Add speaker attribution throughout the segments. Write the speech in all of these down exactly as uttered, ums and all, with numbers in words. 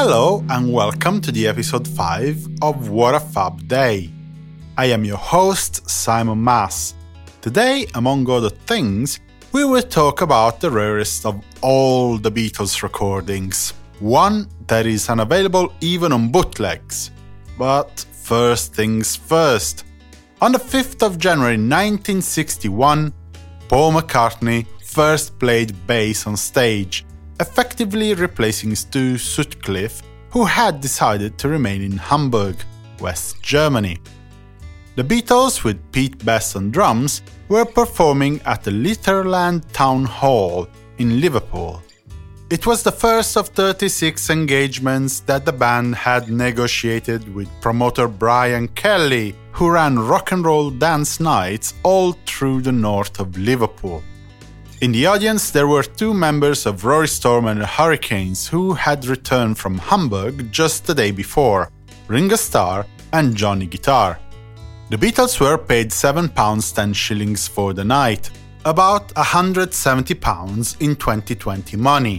Speaker 1: Hello and welcome to the episode five of What a Fab Day. I am your host, Simon Mas. Today, among other things, we will talk about the rarest of all the Beatles recordings, one that is unavailable even on bootlegs. But first things first. On the fifth of January nineteen sixty-one, Paul McCartney first played bass on stage, effectively replacing Stu Sutcliffe, who had decided to remain in Hamburg, West Germany. The Beatles, with Pete Best on drums, were performing at the Litherland Town Hall in Liverpool. It was the first of thirty-six engagements that the band had negotiated with promoter Brian Kelly, who ran rock and roll dance nights all through the north of Liverpool. In the audience, there were two members of Rory Storm and the Hurricanes who had returned from Hamburg just the day before, Ringo Starr and Johnny Guitar. The Beatles were paid seven pounds ten shillings for the night, about one hundred seventy pounds in twenty twenty money.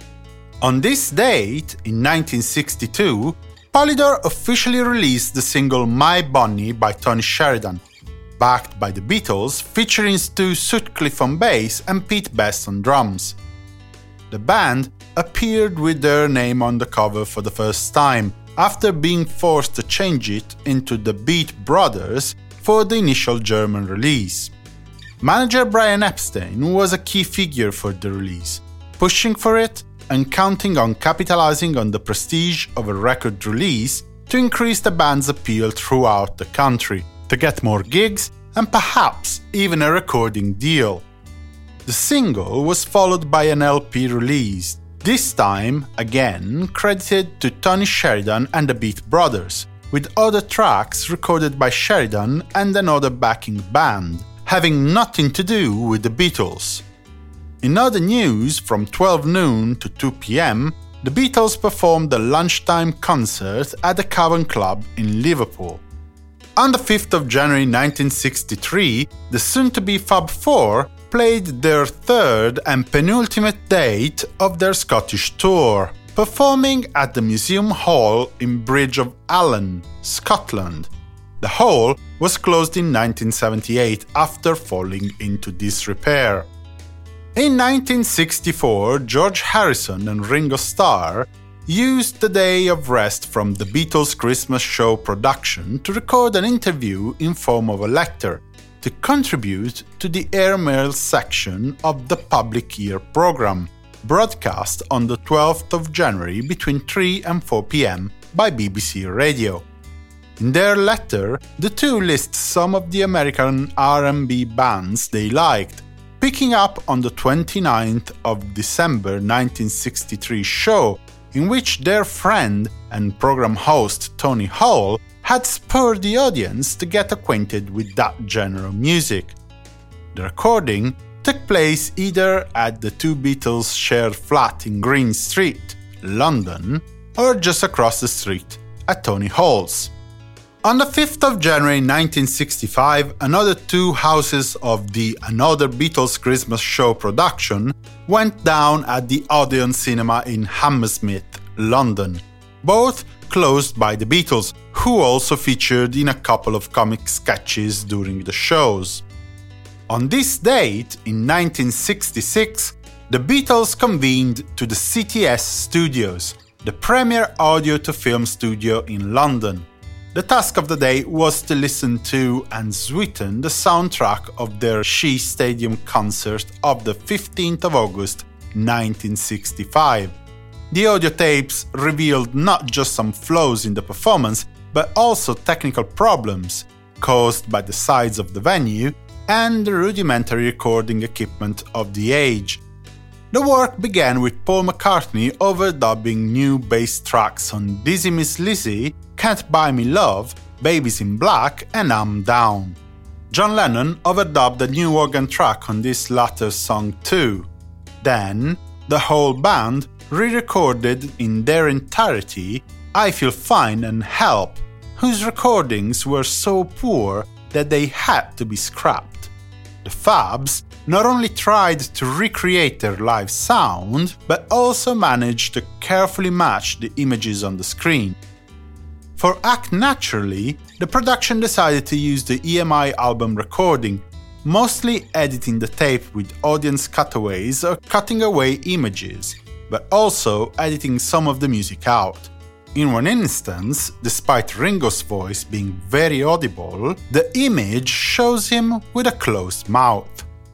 Speaker 1: On this date, in nineteen sixty-two, Polydor officially released the single My Bonnie by Tony Sheridan, backed by the Beatles, featuring Stu Sutcliffe on bass and Pete Best on drums. The band appeared with their name on the cover for the first time, after being forced to change it into the Beat Brothers for the initial German release. Manager Brian Epstein was a key figure for the release, pushing for it and counting on capitalizing on the prestige of a record release to increase the band's appeal throughout the country, to get more gigs and perhaps even a recording deal. The single was followed by an L P release, this time, again, credited to Tony Sheridan and the Beat Brothers, with other tracks recorded by Sheridan and another backing band, having nothing to do with the Beatles. In other news, from twelve noon to two p.m, the Beatles performed a lunchtime concert at the Cavern Club in Liverpool. On the fifth of January nineteen sixty-three, the soon-to-be Fab Four played their third and penultimate date of their Scottish tour, performing at the Museum Hall in Bridge of Allan, Scotland. The hall was closed in nineteen seventy-eight after falling into disrepair. In nineteen sixty-four, George Harrison and Ringo Starr used the day of rest from the Beatles' Christmas show production to record an interview in form of a letter, to contribute to the airmail section of the Public Ear program, broadcast on the twelfth of January between three and four p.m. by B B C Radio. In their letter, the two list some of the American R and B bands they liked, picking up on the twenty-ninth of December nineteen sixty-three show, in which their friend and program host Tony Hall had spurred the audience to get acquainted with that genre of music. The recording took place either at the two Beatles shared flat in Green Street, London, or just across the street at Tony Hall's. On the fifth of January nineteen sixty-five, another two houses of the Another Beatles Christmas Show production went down at the Odeon Cinema in Hammersmith, London, both closed by the Beatles, who also featured in a couple of comic sketches during the shows. On this date, in nineteen sixty-six, the Beatles convened to the C T S Studios, the premier audio-to-film studio in London. The task of the day was to listen to and sweeten the soundtrack of their Shea Stadium concert of the fifteenth of August nineteen sixty-five. The audio tapes revealed not just some flaws in the performance, but also technical problems caused by the size of the venue and the rudimentary recording equipment of the age. The work began with Paul McCartney overdubbing new bass tracks on Dizzy Miss Lizzy, Can't Buy Me Love, Babies in Black and I'm Down. John Lennon overdubbed a new organ track on this latter song too. Then, the whole band re-recorded in their entirety I Feel Fine and Help, whose recordings were so poor that they had to be scrapped. The Fabs not only tried to recreate their live sound, but also managed to carefully match the images on the screen. For Act Naturally, the production decided to use the E M I album recording, mostly editing the tape with audience cutaways or cutting away images, but also editing some of the music out. In one instance, despite Ringo's voice being very audible, the image shows him with a closed mouth.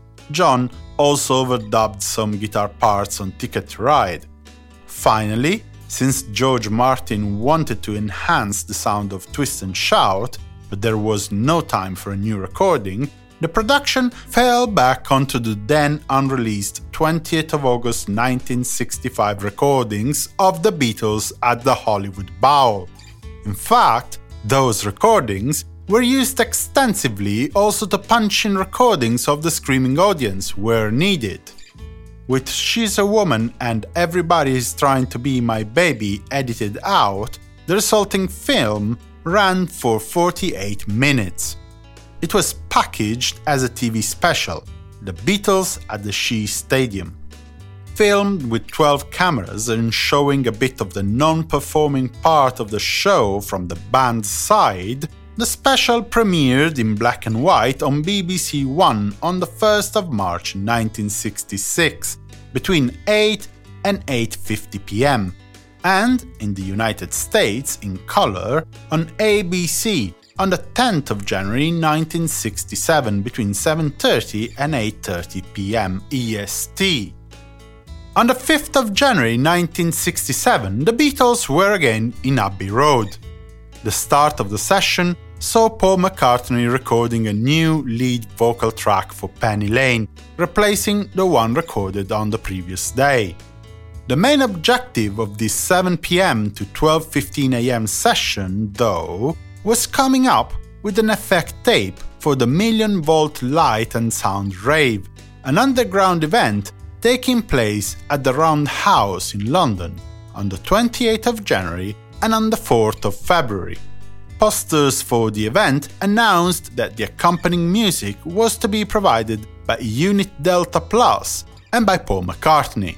Speaker 1: John also overdubbed some guitar parts on Ticket to Ride. Finally, since George Martin wanted to enhance the sound of Twist and Shout, but there was no time for a new recording, the production fell back onto the then unreleased twentieth of August nineteen sixty-five recordings of the Beatles at the Hollywood Bowl. In fact, those recordings were used extensively also to punch in recordings of the screaming audience where needed. With She's a Woman and Everybody's Trying to Be My Baby edited out, the resulting film ran for forty-eight minutes. It was packaged as a T V special, The Beatles at the Shea Stadium. Filmed with twelve cameras and showing a bit of the non-performing part of the show from the band's side, the special premiered in black and white on B B C One on the first of March nineteen sixty-six, between eight and eight fifty p m, and in the United States in color on A B C on the tenth of January nineteen sixty-seven between seven thirty and eight thirty p m E S T. On the fifth of January nineteen sixty-seven, the Beatles were again in Abbey Road. The start of the session saw Paul McCartney recording a new lead vocal track for Penny Lane, replacing the one recorded on the previous day. The main objective of this seven p m to twelve fifteen a m session, though, was coming up with an effect tape for the Million Volt Light and Sound Rave, an underground event taking place at the Roundhouse in London on the twenty-eighth of January and on the fourth of February. Posters for the event announced that the accompanying music was to be provided by Unit Delta Plus and by Paul McCartney.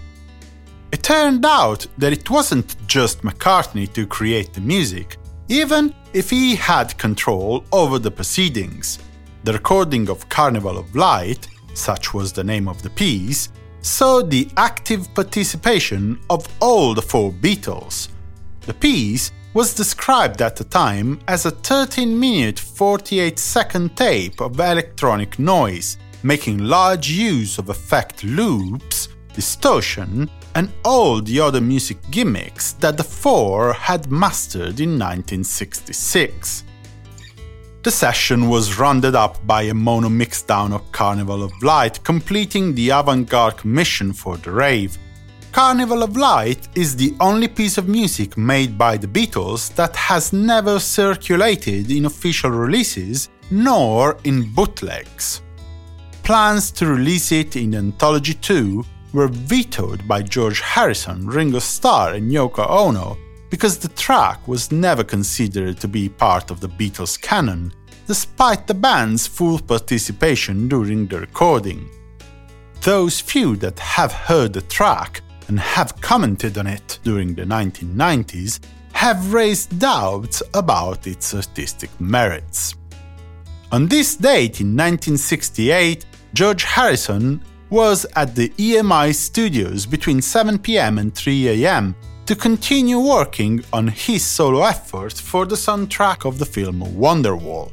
Speaker 1: It turned out that it wasn't just McCartney to create the music, even if he had control over the proceedings. The recording of Carnival of Light, such was the name of the piece, saw the active participation of all the four Beatles. The piece was described at the time as a thirteen minute forty-eight second tape of electronic noise, making large use of effect loops, distortion, and all the other music gimmicks that the four had mastered in nineteen sixty-six. The session was rounded up by a mono mixdown of Carnival of Light, completing the avant-garde mission for the rave. Carnival of Light is the only piece of music made by the Beatles that has never circulated in official releases nor in bootlegs. Plans to release it in Anthology two were vetoed by George Harrison, Ringo Starr and Yoko Ono because the track was never considered to be part of the Beatles canon, despite the band's full participation during the recording. Those few that have heard the track and have commented on it during the nineteen nineties have raised doubts about its artistic merits. On this date in nineteen sixty-eight, George Harrison was at the E M I studios between seven p m and three a m to continue working on his solo effort for the soundtrack of the film Wonderwall.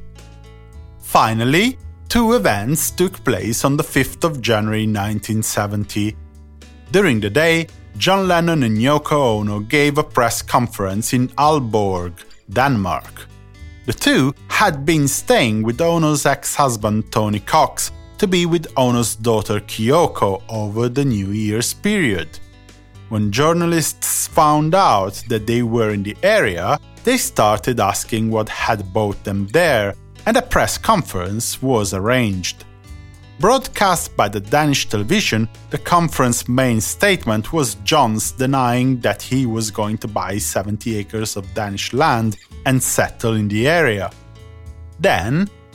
Speaker 1: Finally, two events took place on the fifth of January nineteen seventy. During the day, John Lennon and Yoko Ono gave a press conference in Aalborg, Denmark. The two had been staying with Ono's ex-husband Tony Cox to be with Ono's daughter Kyoko over the New Year's period. When journalists found out that they were in the area, they started asking what had brought them there, and a press conference was arranged. Broadcast by the Danish television, the conference's main statement was John's denying that he was going to buy seventy acres of Danish land and settle in the area. Then,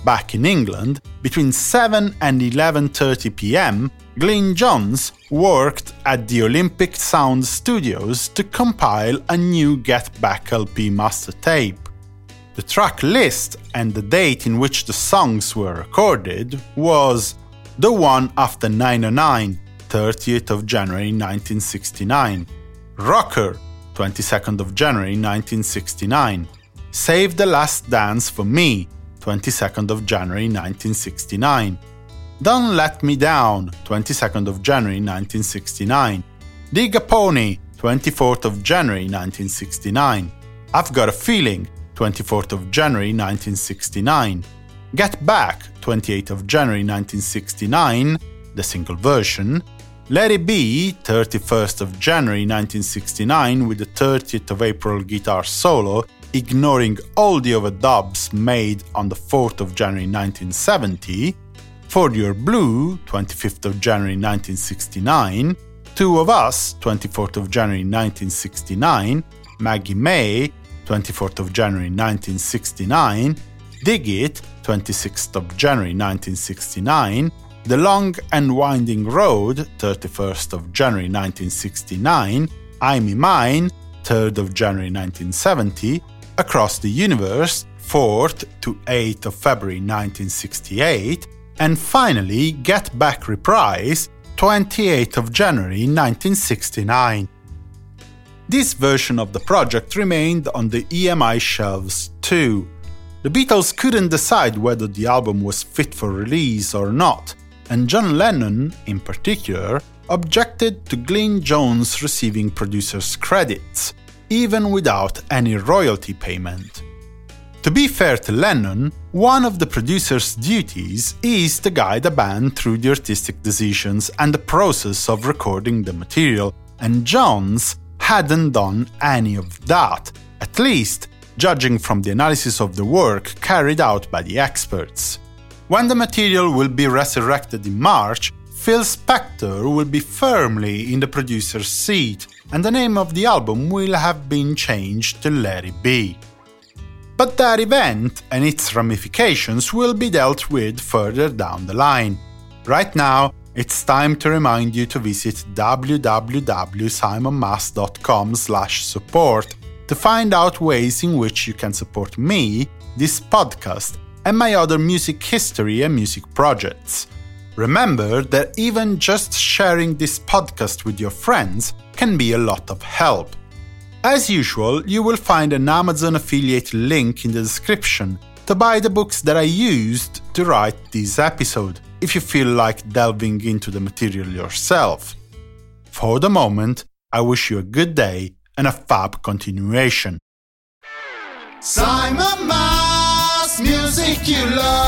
Speaker 1: back in England, between seven and eleven thirty p m, Glyn Johns worked at the Olympic Sound Studios to compile a new Get Back L P master tape. The track list and the date in which the songs were recorded was The One After nine oh nine, thirtieth of January nineteen sixty-nine, Rocker, twenty-second of January nineteen sixty-nine, Save the Last Dance for Me, twenty-second of January nineteen sixty-nine, Don't Let Me Down, twenty-second of January nineteen sixty-nine, Dig a Pony, twenty-fourth of January nineteen sixty-nine, I've Got a Feeling, twenty-fourth of January nineteen sixty-nine, Get Back, twenty-eighth of January nineteen sixty-nine, the single version, Let It Be, thirty-first of January nineteen sixty-nine with the thirtieth of April guitar solo, ignoring all the overdubs made on the fourth of January nineteen seventy, For Your Blue, twenty-fifth of January nineteen sixty-nine, Two of Us, twenty-fourth of January nineteen sixty-nine, Maggie May, twenty-fourth of January nineteen sixty-nine, Dig It, twenty-sixth of January nineteen sixty-nine, The Long and Winding Road, thirty-first of January nineteen sixty-nine, I'm in Mine, third of January nineteen seventy, Across the Universe, fourth to eighth of February nineteen sixty-eight, and finally Get Back Reprise, twenty-eighth of January nineteen sixty-nine. This version of the project remained on the E M I shelves too. The Beatles couldn't decide whether the album was fit for release or not, and John Lennon, in particular, objected to Glyn Johns receiving producer's credits, even without any royalty payment. To be fair to Lennon, one of the producer's duties is to guide the band through the artistic decisions and the process of recording the material, and Johns hadn't done any of that, at least judging from the analysis of the work carried out by the experts. When the material will be resurrected in March, Phil Spector will be firmly in the producer's seat, and the name of the album will have been changed to Let It Be. But that event and its ramifications will be dealt with further down the line. Right now, it's time to remind you to visit w w w dot simon mas dot com slash support to find out ways in which you can support me, this podcast, and my other music history and music projects. Remember that even just sharing this podcast with your friends can be a lot of help. As usual, you will find an Amazon affiliate link in the description to buy the books that I used to write this episode, if you feel like delving into the material yourself. For the moment, I wish you a good day and a fab continuation.
Speaker 2: Simon Mas, music you love.